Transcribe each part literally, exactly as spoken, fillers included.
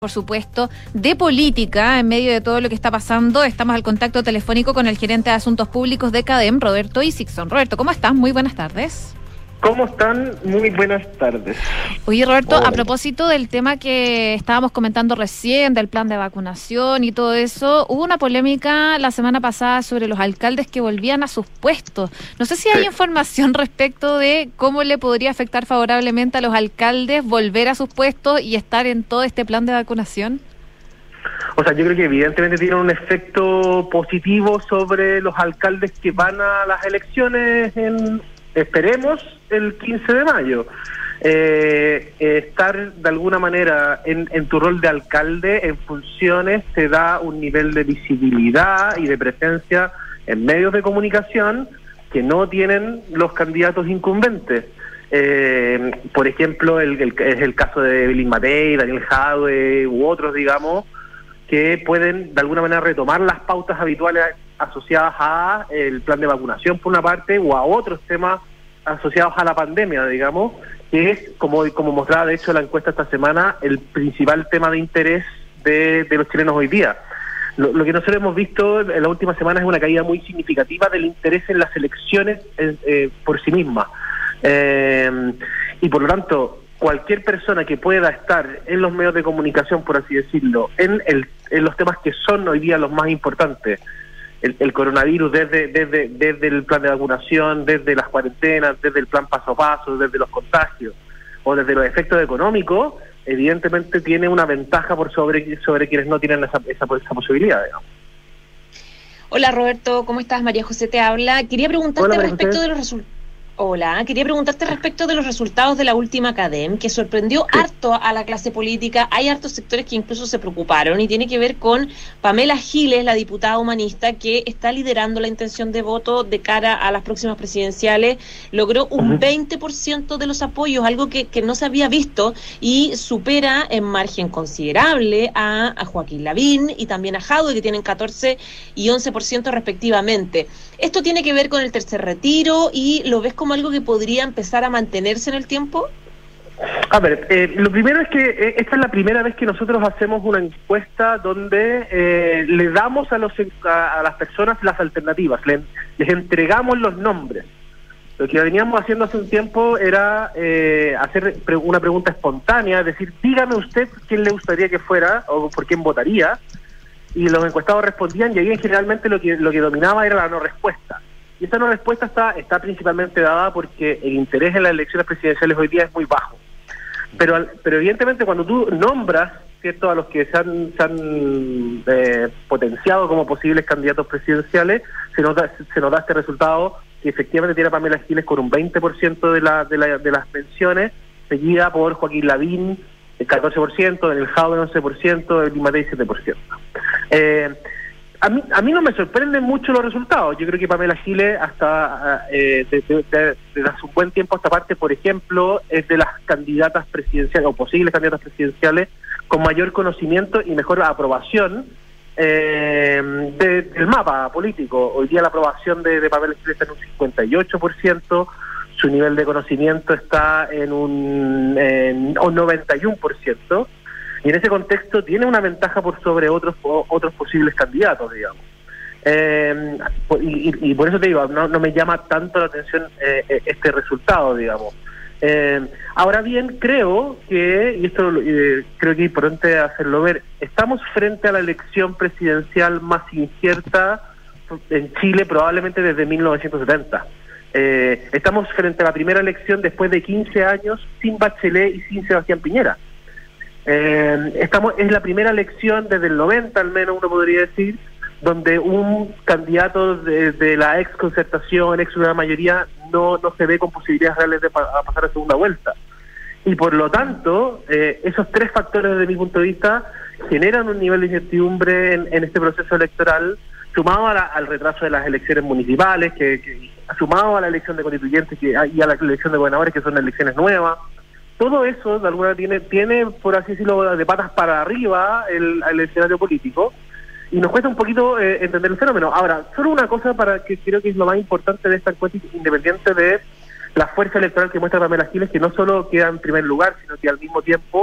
Por supuesto, de política, en medio de todo lo que está pasando. Estamos al contacto telefónico con el gerente de Asuntos Públicos de CADEM, Roberto Isixson. Roberto, ¿cómo estás? Muy buenas tardes. ¿Cómo están? Muy buenas tardes. Oye, Roberto, Hola. A propósito del tema que estábamos comentando recién, del plan de vacunación y todo eso, hubo una polémica la semana pasada sobre los alcaldes que volvían a sus puestos. No sé si hay Sí. información respecto de cómo le podría afectar favorablemente a los alcaldes volver a sus puestos y estar en todo este plan de vacunación. O sea, yo creo que evidentemente tiene un efecto positivo sobre los alcaldes que van a las elecciones en, esperemos, el quince de mayo. Eh, estar de alguna manera en, en tu rol de alcalde, en funciones, te da un nivel de visibilidad y de presencia en medios de comunicación que no tienen los candidatos incumbentes. Eh, por ejemplo, el, el, es el caso de Evelyn Matei, Daniel Jadwe u otros, digamos, que pueden de alguna manera retomar las pautas habituales asociadas a el plan de vacunación por una parte o a otros temas asociados a la pandemia, digamos, que es, como, como mostraba de hecho la encuesta esta semana, el principal tema de interés de, de los chilenos hoy día. Lo, lo que nosotros hemos visto en la última semana es una caída muy significativa del interés en las elecciones eh, eh, por sí mismas. Eh, y por lo tanto, cualquier persona que pueda estar en los medios de comunicación, por así decirlo, en, el, en los temas que son hoy día los más importantes, el, el coronavirus desde, desde, desde el plan de vacunación, desde las cuarentenas, desde el plan paso a paso, desde los contagios o desde los efectos económicos, evidentemente tiene una ventaja por sobre, sobre quienes no tienen esa, esa, esa posibilidad, digamos. Hola Roberto, ¿cómo estás? María José te habla. Quería preguntarte Hola, María respecto José. de los resultados. Hola, quería preguntarte respecto de los resultados de la última CADEM, que sorprendió Sí. harto a la clase política. Hay hartos sectores que incluso se preocuparon y tiene que ver con Pamela Giles, la diputada humanista, que está liderando la intención de voto de cara a las próximas presidenciales. Logró un Uh-huh. veinte por ciento de los apoyos, algo que, que no se había visto, y supera en margen considerable a, a Joaquín Lavín y también a Jadwe, que tienen catorce y once por ciento respectivamente. ¿Esto tiene que ver con el tercer retiro y lo ves como algo que podría empezar a mantenerse en el tiempo? A ver, eh, lo primero es que eh, esta es la primera vez que nosotros hacemos una encuesta donde eh, le damos a, los, a, a las personas las alternativas, le, les entregamos los nombres. Lo que veníamos haciendo hace un tiempo era eh, hacer pre- una pregunta espontánea, es decir, dígame usted quién le gustaría que fuera o por quién votaría, y los encuestados respondían, y ahí generalmente lo que lo que dominaba era la no respuesta. Y esa no respuesta está está principalmente dada porque el interés en las elecciones presidenciales hoy día es muy bajo. Pero al- pero evidentemente cuando tú nombras, ¿cierto?, a los que se han, se han eh, potenciado como posibles candidatos presidenciales, se nos da, se nos da este resultado que efectivamente tiene a Pamela Giles con un veinte por ciento de, la, de, la, de las menciones, seguida por Joaquín Lavín, el catorce por ciento, Daniel Jadwe once por ciento, Evelyn Matei siete por ciento. Eh, a mí a mí no me sorprenden mucho los resultados. Yo creo que Pamela Giles hasta eh, desde, desde, desde hace un buen tiempo a esta parte, por ejemplo, es de las candidatas presidenciales o posibles candidatas presidenciales con mayor conocimiento y mejor aprobación eh, de, del mapa político. Hoy día la aprobación de, de Pamela Giles está en un cincuenta y ocho por ciento, su nivel de conocimiento está en un, en un noventa y uno por ciento, y en ese contexto tiene una ventaja por sobre otros o, otros posibles candidatos, digamos. Eh, y, y, y por eso te digo, no, no me llama tanto la atención eh, este resultado, digamos. Eh, ahora bien, creo que, y esto eh, creo que es importante hacerlo ver, estamos frente a la elección presidencial más incierta en Chile probablemente desde mil novecientos setenta. Eh, estamos frente a la primera elección después de quince años sin Bachelet y sin Sebastián Piñera. Eh, estamos es la primera elección desde el noventa, al menos uno podría decir, donde un candidato de, de la ex concertación, ex una mayoría, no no se ve con posibilidades reales de pa- a pasar a segunda vuelta. Y por lo tanto, eh, esos tres factores desde mi punto de vista generan un nivel de incertidumbre en, en este proceso electoral, sumado a la, al retraso de las elecciones municipales, que, que sumado a la elección de constituyentes que, y a la elección de gobernadores, que son elecciones nuevas. Todo eso, de alguna manera, tiene, tiene, por así decirlo, de patas para arriba el, el escenario político, y nos cuesta un poquito eh, entender el fenómeno. Ahora, solo una cosa para que creo que es lo más importante de esta encuesta, independiente de la fuerza electoral que muestra Pamela Giles, que no solo queda en primer lugar, sino que al mismo tiempo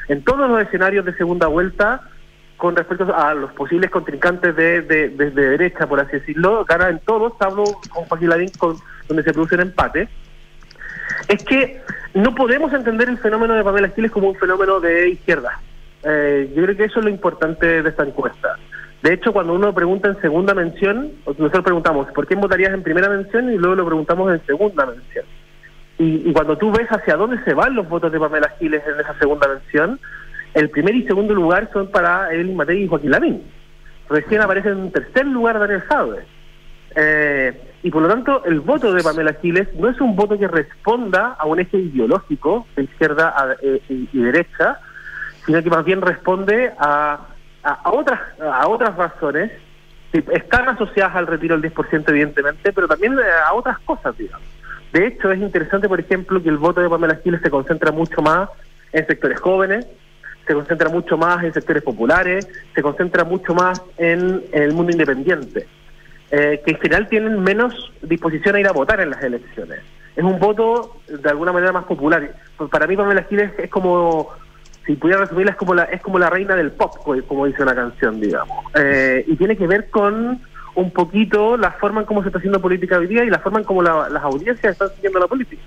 en todos los escenarios de segunda vuelta, con respecto a los posibles contrincantes de, de, de, de derecha, por así decirlo, gana en todos, hablo con Joaquín Lavín, con, donde se produce un empate, es que no podemos entender el fenómeno de Pamela Giles como un fenómeno de izquierda. Eh, yo creo que eso es lo importante de esta encuesta. De hecho, cuando uno pregunta en segunda mención, nosotros preguntamos, ¿por quién votarías en primera mención? Y luego lo preguntamos en segunda mención. Y, y cuando tú ves hacia dónde se van los votos de Pamela Giles en esa segunda mención, el primer y segundo lugar son para Evelyn Matei y Joaquín Lavín. Recién aparece en tercer lugar Daniel Jadwe. Eh, y por lo tanto, el voto de Pamela Giles no es un voto que responda a un eje ideológico de izquierda a, eh, y, y derecha, sino que más bien responde a, a, a otras a otras razones que están asociadas al retiro del diez por ciento, evidentemente, pero también a otras cosas, digamos. De hecho, es interesante, por ejemplo, que el voto de Pamela Giles se concentra mucho más en sectores jóvenes, se concentra mucho más en sectores populares, se concentra mucho más en, en el mundo independiente, eh, que en general tienen menos disposición a ir a votar en las elecciones. Es un voto de alguna manera más popular. Para mí Pamela Giles es como, si pudiera resumirla, es como la, es como la reina del pop, como dice una canción, digamos. Eh, y tiene que ver con un poquito la forma en cómo se está haciendo política hoy día y la forma en cómo la, las audiencias están siguiendo la política.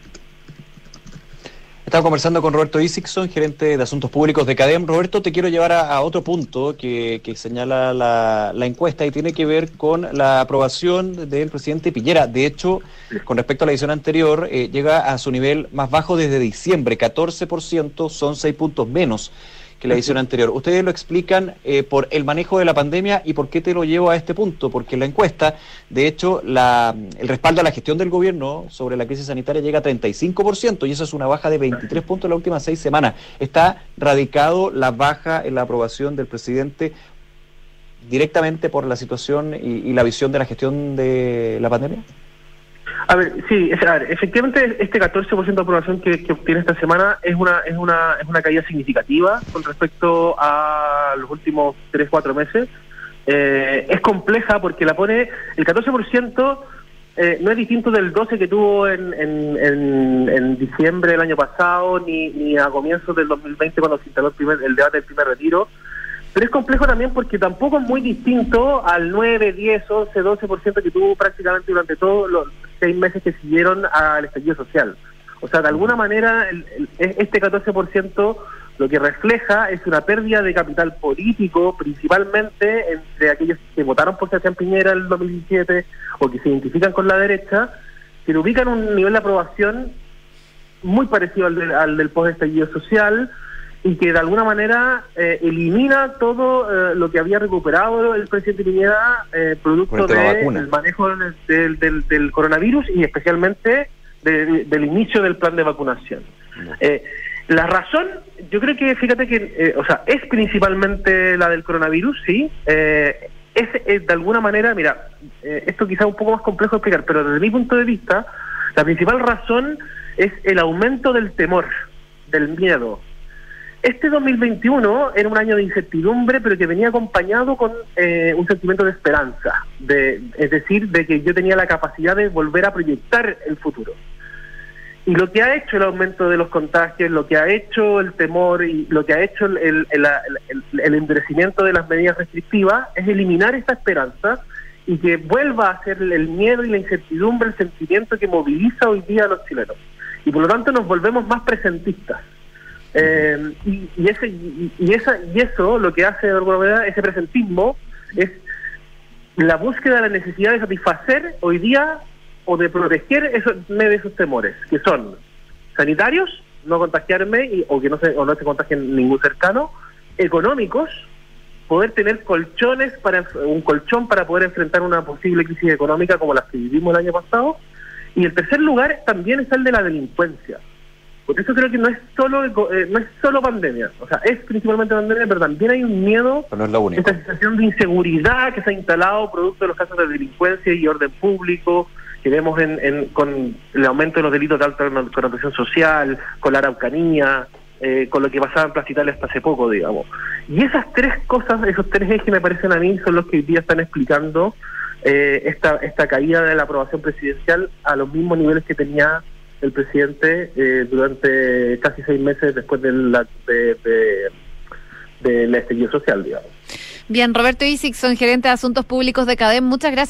Estaba conversando con Roberto Isixson, gerente de Asuntos Públicos de CADEM. Roberto, te quiero llevar a, a otro punto que, que señala la, la encuesta y tiene que ver con la aprobación del presidente Piñera. De hecho, con respecto a la edición anterior, eh, llega a su nivel más bajo desde diciembre, catorce por ciento, son seis puntos menos que la edición anterior. Ustedes lo explican eh, por el manejo de la pandemia y por qué te lo llevo a este punto, porque en la encuesta, de hecho, la, el respaldo a la gestión del gobierno sobre la crisis sanitaria llega a treinta y cinco por ciento y eso es una baja de veintitrés puntos en las últimas seis semanas. ¿Está radicado la baja en la aprobación del presidente directamente por la situación y, y la visión de la gestión de la pandemia? A ver, sí, es, a ver, efectivamente este catorce por ciento de aprobación que, que obtiene esta semana es una es una es una caída significativa con respecto a los últimos tres cuatro meses. Eh, es compleja porque la pone el catorce por ciento, eh, no es distinto del doce que tuvo en, en, en, en diciembre del año pasado ni, ni a comienzos del dos mil veinte cuando se instaló el, primer, el debate del primer retiro. Pero es complejo también porque tampoco es muy distinto al nueve, diez, once, doce por ciento que tuvo prácticamente durante todos los seis meses que siguieron al estallido social. O sea, de alguna manera, el, el, este catorce por ciento lo que refleja es una pérdida de capital político, principalmente entre aquellos que votaron por Sebastián Piñera en el dos mil diecisiete o que se identifican con la derecha, que lo ubican en un nivel de aprobación muy parecido al, de, al del post-estallido social, y que de alguna manera eh, elimina todo eh, lo que había recuperado el presidente Piñera eh, producto del manejo del, del, del coronavirus y especialmente de, de, del inicio del plan de vacunación. No. Eh, la razón, yo creo que, fíjate que, eh, o sea, es principalmente la del coronavirus, sí, eh, es, es de alguna manera, mira, eh, esto quizá es un poco más complejo de explicar, pero desde mi punto de vista, la principal razón es el aumento del temor, del miedo. Este dos mil veintiuno era un año de incertidumbre, pero que venía acompañado con eh, un sentimiento de esperanza, de, es decir, de que yo tenía la capacidad de volver a proyectar el futuro. Y lo que ha hecho el aumento de los contagios, lo que ha hecho el temor y lo que ha hecho el, el, el, el, el endurecimiento de las medidas restrictivas es eliminar esa esperanza y que vuelva a ser el miedo y la incertidumbre, el sentimiento que moviliza hoy día a los chilenos. Y por lo tanto nos volvemos más presentistas. Eh, y, y, ese, y, y, esa, y eso lo que hace de alguna manera ese presentismo es la búsqueda de la necesidad de satisfacer hoy día o de proteger esos, de esos temores, que son sanitarios, no contagiarme y, o que no se, o no se contagien ningún cercano, económicos, poder tener colchones para un colchón para poder enfrentar una posible crisis económica como las que vivimos el año pasado, y el tercer lugar también es el de la delincuencia. Por eso creo que no es solo eh, no es solo pandemia, o sea, es principalmente pandemia, pero también hay un miedo, pero no es la única. Esta sensación de inseguridad que se ha instalado producto de los casos de delincuencia y orden público, que vemos en, en con el aumento de los delitos de alta connotación social, con la Araucanía, eh, con lo que pasaba en Plaza Italia hasta hace poco, digamos. Y esas tres cosas, esos tres ejes me parecen a mí, son los que hoy día están explicando eh, esta, esta caída de la aprobación presidencial a los mismos niveles que tenía el presidente eh, durante casi seis meses después de, la, de, de, del estallido social, digamos. Bien, Roberto Isixson, gerente de Asuntos Públicos de CADEM, muchas gracias.